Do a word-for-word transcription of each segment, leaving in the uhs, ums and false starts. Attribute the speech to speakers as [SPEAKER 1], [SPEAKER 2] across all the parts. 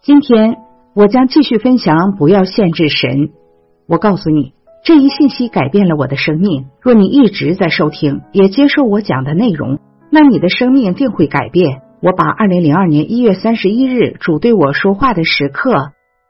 [SPEAKER 1] 今天我将继续分享不要限制神。我告诉你，这一信息改变了我的生命。若你一直在收听，也接受我讲的内容，那你的生命定会改变。我把二零零二年一月三十一日主对我说话的时刻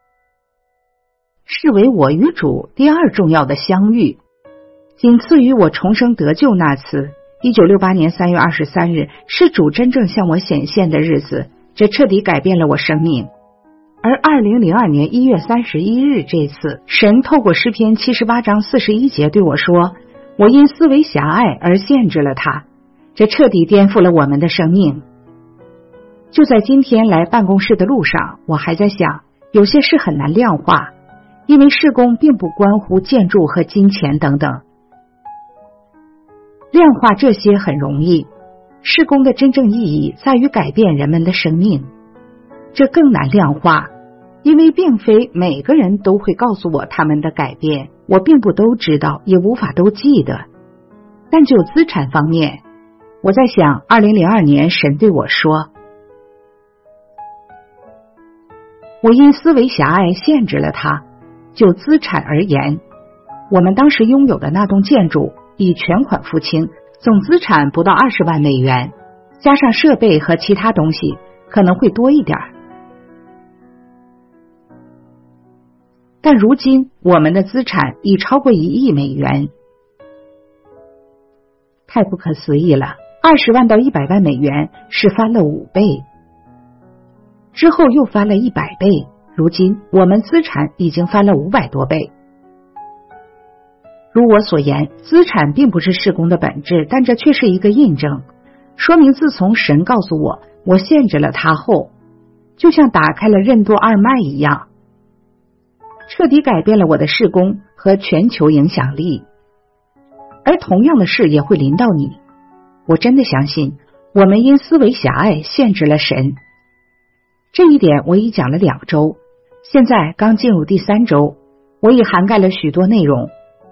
[SPEAKER 1] 视为我与主第二重要的相遇，仅次于我重生得救那次。一九六八年三月二十三日是主真正向我显现的日子，这彻底改变了我生命。而二零零二年一月三十一日这次，神透过诗篇七十八章四十一节对我说，我因思维狭隘而限制了他，这彻底颠覆了我们的生命。就在今天来办公室的路上，我还在想，有些事很难量化，因为事工并不关乎建筑和金钱等等。量化这些很容易，事工的真正意义在于改变人们的生命，这更难量化，因为并非每个人都会告诉我他们的改变，我并不都知道，也无法都记得。但就资产方面，我在想，二零零二年神对我说，我因思维狭隘限制了他。就资产而言，我们当时拥有的那栋建筑以全款付清，总资产不到二十万美元，加上设备和其他东西可能会多一点。但如今我们的资产已超过一亿美元，太不可思议了。二十万到一百万美元是翻了五倍，之后又翻了一百倍，如今我们资产已经翻了五百多倍。如我所言，资产并不是事工的本质，但这却是一个印证，说明自从神告诉我我限制了他后，就像打开了任督二脉一样，彻底改变了我的事工和全球影响力。而同样的事也会临到你。我真的相信我们因思维狭隘限制了神，这一点我已讲了两周，现在刚进入第三周，我已涵盖了许多内容。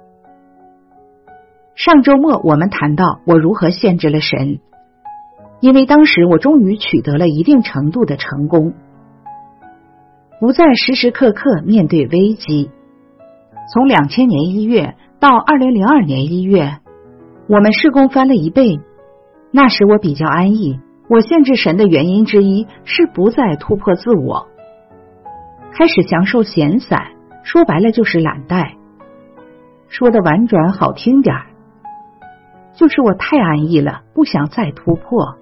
[SPEAKER 1] 上周末我们谈到我如何限制了神，因为当时我终于取得了一定程度的成功，不再时时刻刻面对危机。从两千年一月到二零零二年一月，我们事工翻了一倍。那时我比较安逸，我限制神的原因之一是不再突破自我，开始享受闲散，说白了就是懒怠。说的婉转好听点，就是我太安逸了，不想再突破。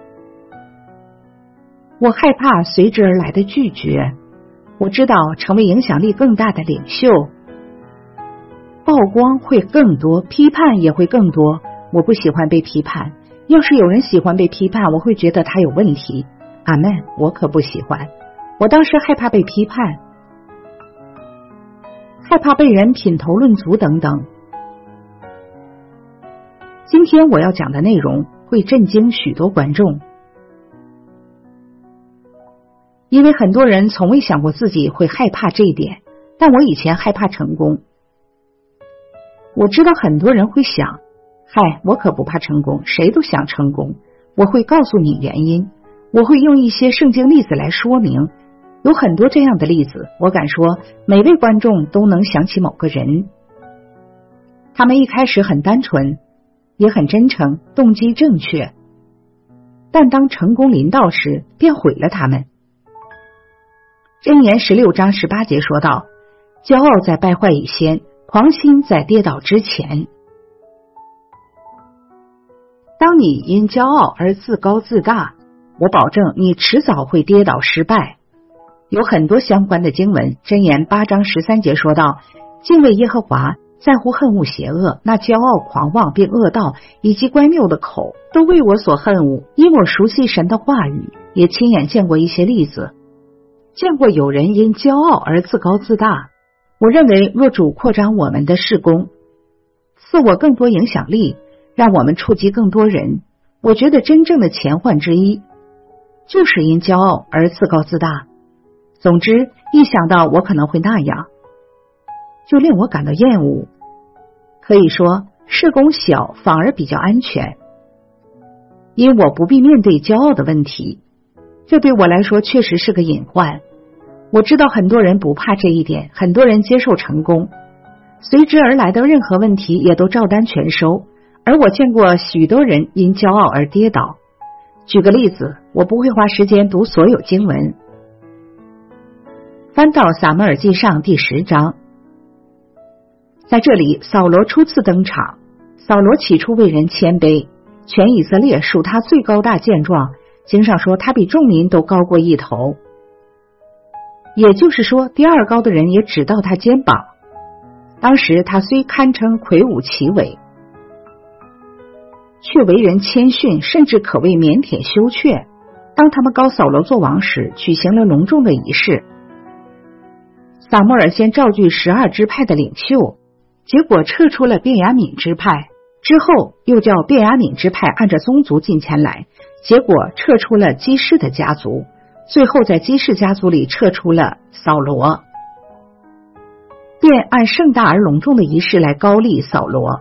[SPEAKER 1] 我害怕随之而来的拒绝，我知道成为影响力更大的领袖，曝光会更多，批判也会更多。我不喜欢被批判，要是有人喜欢被批判，我会觉得他有问题。阿们，我可不喜欢。我当时害怕被批判，害怕被人品头论足等等。今天我要讲的内容会震惊许多观众，因为很多人从未想过自己会害怕这一点，但我以前害怕成功。我知道很多人会想，嗨，我可不怕成功，谁都想成功。我会告诉你原因，我会用一些圣经例子来说明，有很多这样的例子，我敢说每位观众都能想起某个人，他们一开始很单纯，也很真诚，动机正确，但当成功临到时，便毁了他们。箴言十六章十八节说道，骄傲在败坏以先，狂心在跌倒之前。当你因骄傲而自高自大，我保证你迟早会跌倒失败。有很多相关的经文，箴言八章十三节说道，敬畏耶和华，在乎恨恶邪恶，那骄傲狂妄并恶道以及乖谬的口都为我所恨恶。因我熟悉神的话语，也亲眼见过一些例子，见过有人因骄傲而自高自大。我认为若主扩张我们的事工，赐我更多影响力，让我们触及更多人，我觉得真正的前患之一就是因骄傲而自高自大。总之，一想到我可能会那样，就令我感到厌恶。可以说事工小反而比较安全，因我不必面对骄傲的问题，这对我来说确实是个隐患。 我知道很多人不怕这一点，很多人接受成功，随之而来的任何问题也都照单全收，而我见过许多人因骄傲而跌倒。举个例子，我不会花时间读所有经文。翻到撒母耳记上第十章，在这里扫罗初次登场。扫罗起初为人谦卑，全以色列属他最高大健壮，经上说他比众民都高过一头，也就是说第二高的人也只到他肩膀。当时他虽堪称魁梧奇伟，却为人谦逊，甚至可谓腼腆羞怯。当他们膏扫罗做王时，举行了隆重的仪式。撒母耳先召集十二支派的领袖，结果撤出了便雅悯支派，之后又叫便雅悯支派按着宗族进前来，结果撤出了基士的家族，最后在基士家族里撤出了扫罗，便按盛大而隆重的仪式来高立扫罗。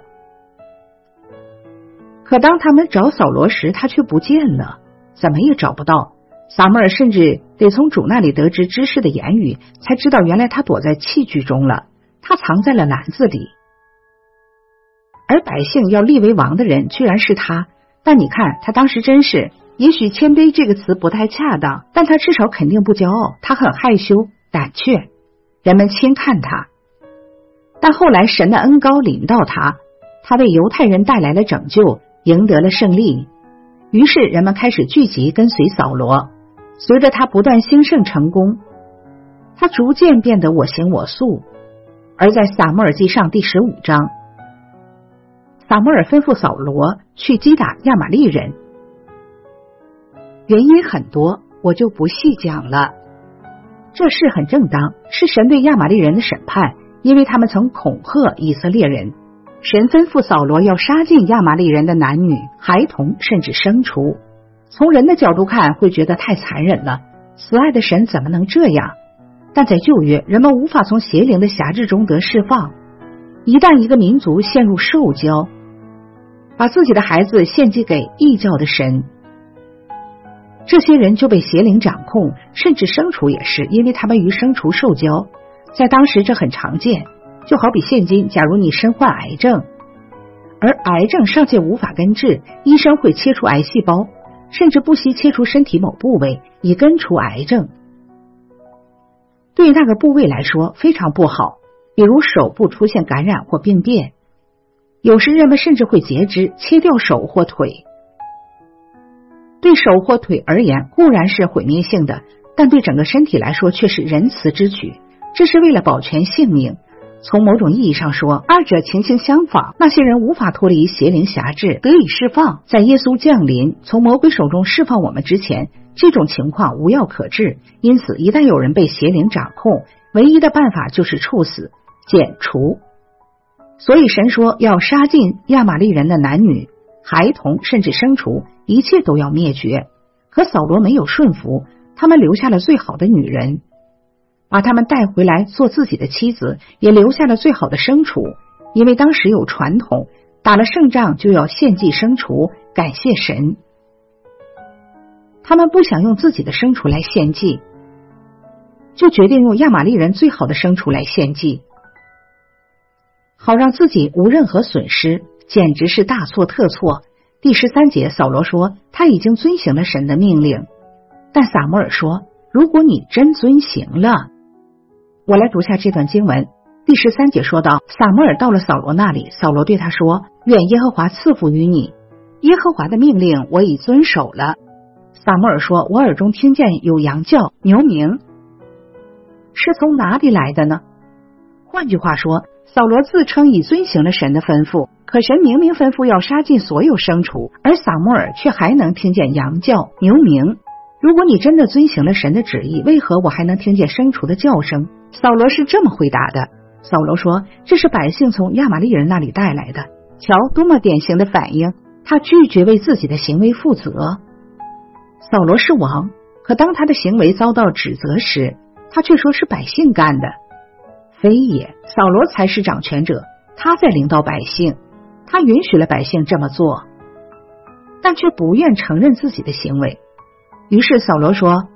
[SPEAKER 1] 可当他们找扫罗时，他却不见了，怎么也找不到。撒母耳甚至得从主那里得知知识的言语，才知道原来他躲在器具中了，他藏在了篮子里。而百姓要立为王的人居然是他，但你看他当时真是，也许谦卑这个词不太恰当，但他至少肯定不骄傲，他很害羞胆怯，人们轻看他。但后来神的恩膏临到他，他为犹太人带来了拯救，赢得了胜利，于是人们开始聚集跟随扫罗。随着他不断兴盛成功，他逐渐变得我行我素。而在撒母耳记上第十五章，撒母耳吩咐扫罗去击打亚玛力人，原因很多，我就不细讲了。这事很正当，是神对亚玛力人的审判，因为他们曾恐吓以色列人。神吩咐扫罗要杀尽亚玛力人的男女、孩童，甚至牲畜。从人的角度看，会觉得太残忍了，慈爱的神怎么能这样？但在旧约，人们无法从邪灵的辖制中得释放。一旦一个民族陷入受教，把自己的孩子献祭给异教的神，这些人就被邪灵掌控，甚至牲畜也是，因为他们与牲畜受教。在当时这很常见，就好比现今，假如你身患癌症，而癌症尚且无法根治，医生会切除癌细胞，甚至不惜切除身体某部位以根除癌症。对那个部位来说非常不好，比如手部出现感染或病变，有时人们甚至会截肢，切掉手或腿。对手或腿而言固然是毁灭性的，但对整个身体来说却是仁慈之举，这是为了保全性命。从某种意义上说，二者情形相仿，那些人无法脱离邪灵辖制，得以释放。在耶稣降临，从魔鬼手中释放我们之前，这种情况无药可治。因此，一旦有人被邪灵掌控，唯一的办法就是处死、剪除。所以神说要杀尽亚玛力人的男女、孩童，甚至牲畜，一切都要灭绝。可扫罗没有顺服，他们留下了最好的女人，把他们带回来做自己的妻子，也留下了最好的牲畜，因为当时有传统，打了胜仗就要献祭牲畜，感谢神。他们不想用自己的牲畜来献祭，就决定用亚玛力人最好的牲畜来献祭，好让自己无任何损失，简直是大错特错。第十三节，扫罗说他已经遵行了神的命令，但撒母耳说如果你真遵行了。我来读下这段经文。第十三节说到，撒母耳到了扫罗那里，扫罗对他说，愿耶和华赐福于你，耶和华的命令我已遵守了。撒母耳说，我耳中听见有羊叫、牛鸣，是从哪里来的呢？换句话说，扫罗自称已遵行了神的吩咐，可神明明吩咐要杀尽所有牲畜，而撒母耳却还能听见羊叫、牛鸣。如果你真的遵行了神的旨意，为何我还能听见牲畜的叫声？扫罗是这么回答的。扫罗说，这是百姓从亚玛力人那里带来的。瞧，多么典型的反应，他拒绝为自己的行为负责。扫罗是王，可当他的行为遭到指责时，他却说是百姓干的。非也，扫罗才是掌权者，他在领导百姓，他允许了百姓这么做，但却不愿承认自己的行为。于是扫罗说，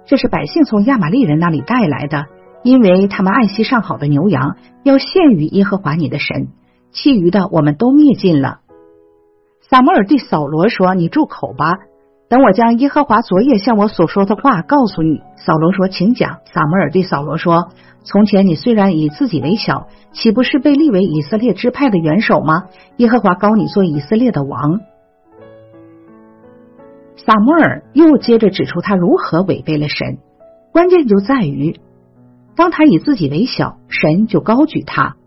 [SPEAKER 1] 这是百姓从亚玛力人那里带来的，因为他们爱惜上好的牛羊，要献于耶和华你的神，其余的我们都灭尽了。撒母耳对扫罗说，你住口吧，等我将耶和华昨夜向我所说的话告诉你。扫罗说，请讲。撒母耳对扫罗说，从前你虽然以自己为小，岂不是被立为以色列支派的元首吗？耶和华膏你做以色列的王。撒母耳又接着指出他如何违背了神，关键就在于当他以自己为小，神就高举他。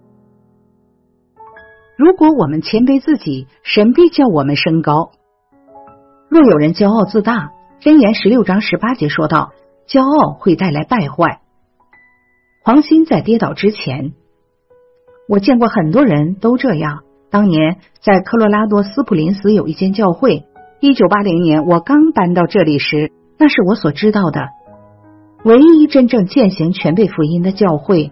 [SPEAKER 1] 如果我们谦卑自己，神必叫我们升高。若有人骄傲自大，箴言十六章十八节说道，骄傲会带来败坏。黄心在跌倒之前，我见过很多人都这样。当年在科罗拉多斯普林斯有一间教会，一九八零年我刚搬到这里时，那是我所知道的唯一真正践行全备福音的教会。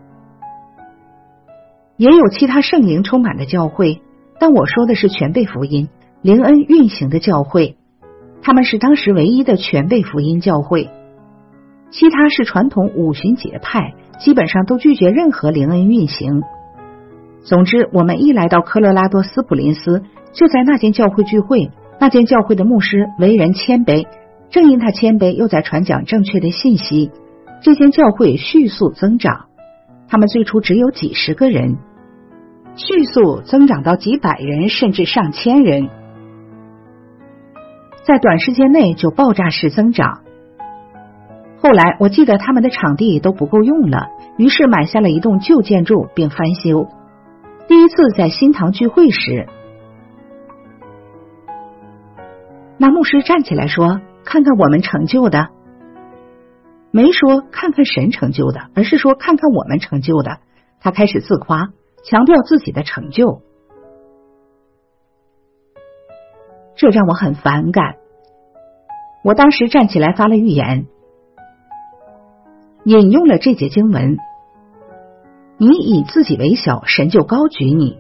[SPEAKER 1] 也有其他圣灵充满的教会，但我说的是全备福音灵恩运行的教会，他们是当时唯一的全备福音教会。其他是传统五旬节派，基本上都拒绝任何灵恩运行。总之，我们一来到科罗拉多斯普林斯，就在那间教会聚会。那间教会的牧师为人谦卑，正因他谦卑，又在传讲正确的信息，这间教会迅速增长。他们最初只有几十个人，迅速增长到几百人，甚至上千人，在短时间内就爆炸式增长。后来我记得他们的场地都不够用了，于是买下了一栋旧建筑并翻修。第一次在新堂聚会时，那牧师站起来说，看看我们成就的，没说看看神成就的，而是说看看我们成就的。他开始自夸，强调自己的成就，这让我很反感。我当时站起来发了预言，引用了这节经文，你以自己为小，神就高举你。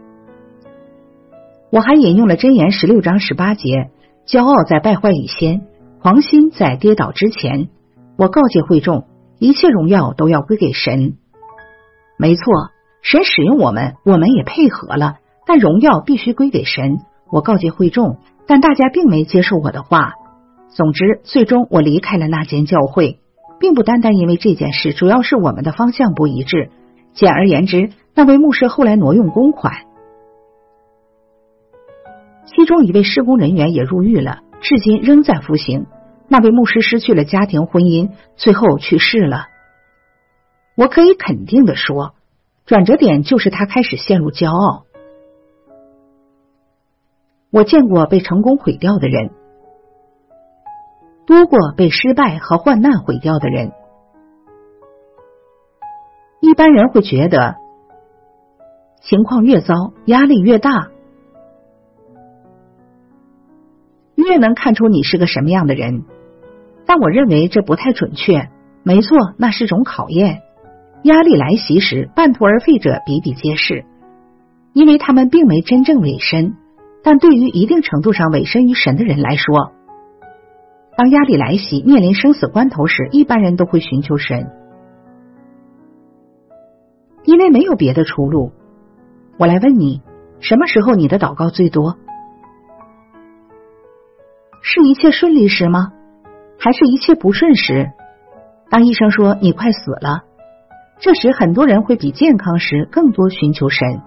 [SPEAKER 1] 我还引用了箴言十六章十八节，骄傲在败坏以先，狂心在跌倒之前。我告诫会众，一切荣耀都要归给神。没错，神使用我们，我们也配合了，但荣耀必须归给神。我告诫会众，但大家并没接受我的话。总之，最终我离开了那间教会，并不单单因为这件事，主要是我们的方向不一致。简而言之，那位牧师后来挪用公款，其中一位施工人员也入狱了，至今仍在服刑。那位牧师失去了家庭婚姻，最后去世了。我可以肯定地说，转折点就是他开始陷入骄傲。我见过被成功毁掉的人，多过被失败和患难毁掉的人。一般人会觉得情况越糟，压力越大，越能看出你是个什么样的人。但我认为这不太准确。没错，那是种考验。压力来袭时，半途而废者比比皆是，因为他们并没真正委身。但对于一定程度上委身于神的人来说，当压力来袭，面临生死关头时，一般人都会寻求神，因为没有别的出路。我来问你，什么时候你的祷告最多？是一切顺利时吗？还是一切不顺时？当医生说你快死了，这时很多人会比健康时更多寻求神。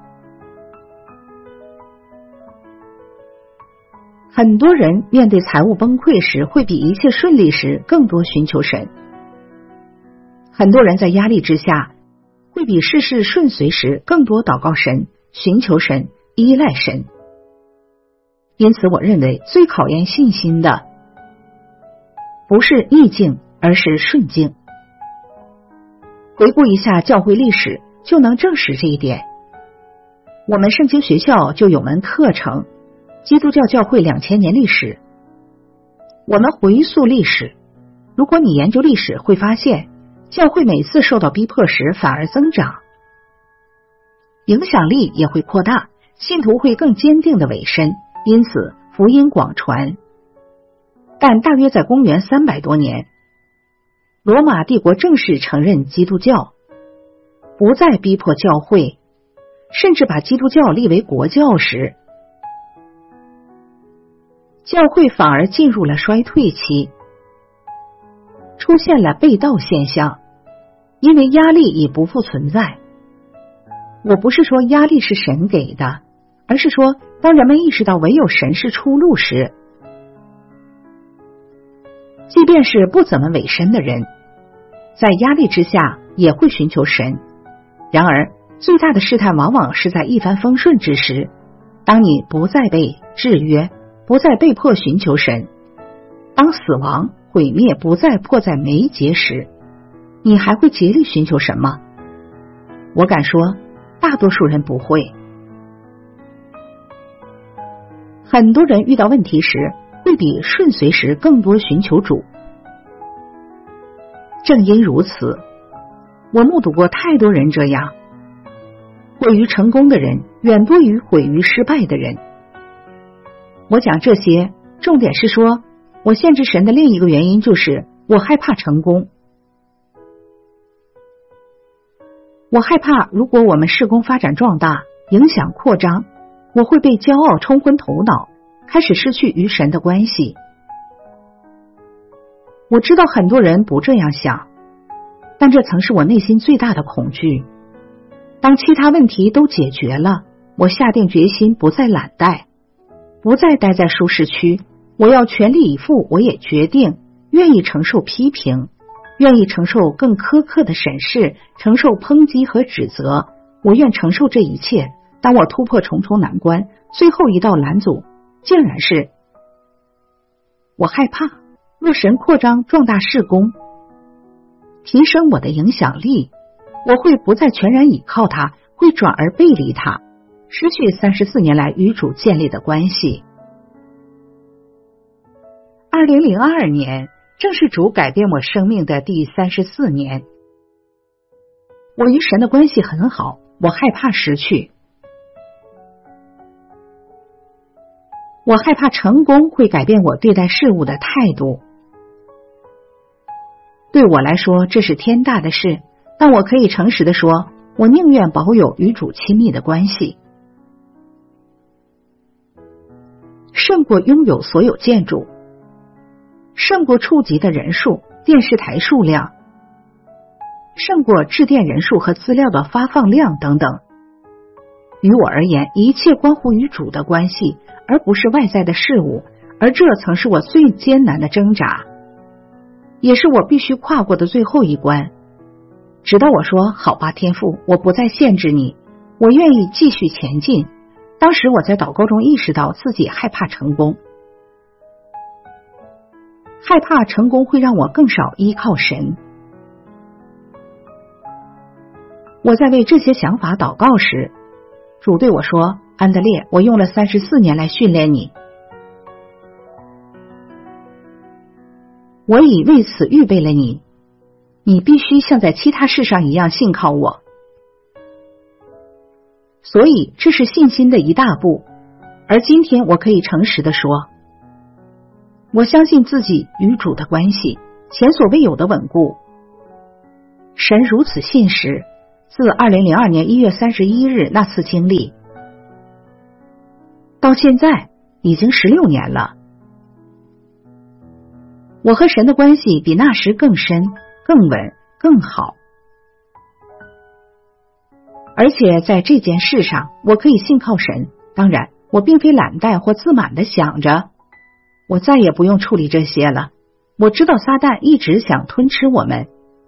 [SPEAKER 1] 很多人面对财务崩溃时，会比一切顺利时更多寻求神。很多人在压力之下，会比事事顺遂时更多祷告神、寻求神、依赖神。因此我认为最考验信心的不是逆境，而是顺境。回顾一下教会历史，就能证实这一点。我们圣经学校就有门课程，基督教教会两千年历史。我们回溯历史，如果你研究历史，会发现教会每次受到逼迫时反而增长，影响力也会扩大，信徒会更坚定的委身，因此福音广传。但大约在公元三百多年， 罗马帝国正式承认基督教，不再逼迫教会，甚至把基督教立为国教时，教会反而进入了衰退期，出现了背道现象，因为压力已不复存在。我不是说压力是神给的，而是说当人们意识到唯有神是出路时，即便是不怎么委身的人，在压力之下也会寻求神。然而最大的试探往往是在一帆风顺之时，当你不再被制约，不再被迫寻求神，当死亡毁灭不再迫在眉睫时，你还会竭力寻求神吗？我敢说大多数人不会。很多人遇到问题时会比顺遂时更多寻求主。正因如此，我目睹过太多人这样，毁于成功的人远多于毁于失败的人。我讲这些重点是说，我限制神的另一个原因就是我害怕成功。我害怕如果我们事工发展壮大，影响扩张，我会被骄傲冲昏头脑，开始失去与神的关系。我知道很多人不这样想，但这曾是我内心最大的恐惧。当其他问题都解决了，我下定决心不再懒怠，不再待在舒适区，我要全力以赴。我也决定愿意承受批评，愿意承受更苛刻的审视，承受抨击和指责。我愿承受这一切。当我突破重重难关，最后一道拦阻竟然是我害怕，若神扩张壮大事工，提升我的影响力，我会不再全然倚靠他，会转而背离他，失去三十四年来与主建立的关系。二零零二年正是主改变我生命的第三十四年。我与神的关系很好，我害怕失去。我害怕成功会改变我对待事物的态度。对我来说，这是天大的事，但我可以诚实地说，我宁愿保有与主亲密的关系，胜过拥有所有建筑，胜过触及的人数、电视台数量，胜过致电人数和资料的发放量等等。于我而言，一切关乎与主的关系，而不是外在的事物，而这曾是我最艰难的挣扎，也是我必须跨过的最后一关。直到我说好吧，天父，我不再限制你，我愿意继续前进。当时我在祷告中意识到自己害怕成功，害怕成功会让我更少依靠神。我在为这些想法祷告时，主对我说，安德烈，我用了三十四年来训练你，我已为此预备了你，你必须像在其他事上一样信靠我。所以这是信心的一大步，而今天我可以诚实地说，我相信自己与主的关系前所未有的稳固。神如此信实，自二零零二年一月三十一日那次经历到现在已经十六年了。我和神的关系比那时更深、更稳、更好。而且在这件事上，我可以信靠神。当然，我并非懒怠或自满地想着，我再也不用处理这些了。我知道撒旦一直想吞吃我们，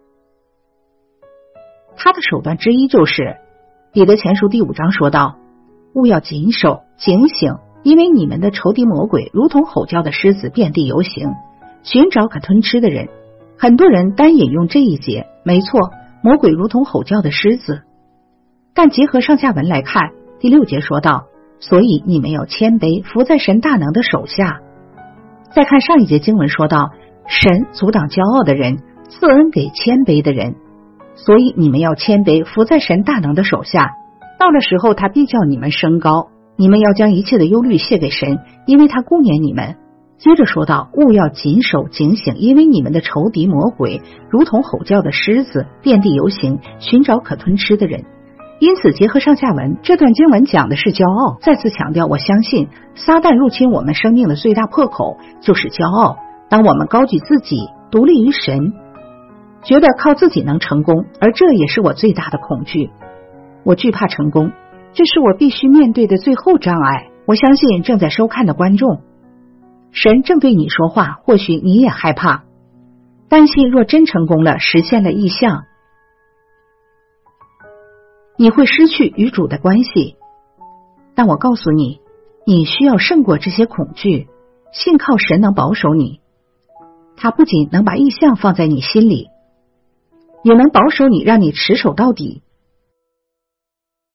[SPEAKER 1] 他的手段之一就是彼得前书第五章说道，务要谨守警醒，因为你们的仇敌魔鬼如同吼叫的狮子遍地游行，寻找可吞吃的人。很多人单引用这一节，没错，魔鬼如同吼叫的狮子。但结合上下文来看，第六节说道，所以你们要谦卑，伏在神大能的手下。再看上一节经文说到，神阻挡骄傲的人，赐恩给谦卑的人。所以你们要谦卑，伏在神大能的手下，到了时候他必叫你们升高。你们要将一切的忧虑卸给神，因为他顾念你们。 接着说道，勿要谨守警醒，因为你们的仇敌魔鬼如同吼叫的狮子，遍地游行，寻找可吞吃的人。因此结合上下文，这段经文讲的是骄傲。再次强调，我相信撒旦入侵我们生命的最大破口就是骄傲。当我们高举自己，独立于神，觉得靠自己能成功，而这也是我最大的恐惧。我惧怕成功，这是我必须面对的最后障碍。我相信正在收看的观众，神正对你说话，或许你也害怕，担心若真成功了，实现了异象，你会失去与主的关系。但我告诉你，你需要胜过这些恐惧，信靠神能保守你。他不仅能把异象放在你心里，也能保守你，让你持守到底。